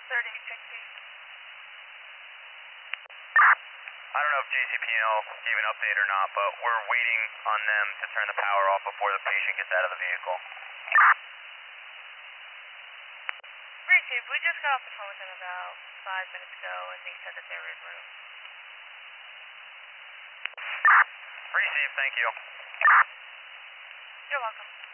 3860. I don't know if JCP&L gave an update or not, but we're waiting on them to turn the power off before the patient gets out of the vehicle. Chief, we just got off the phone with them about 5 minutes ago, and they said that they were en route. Receive, thank you. You're welcome.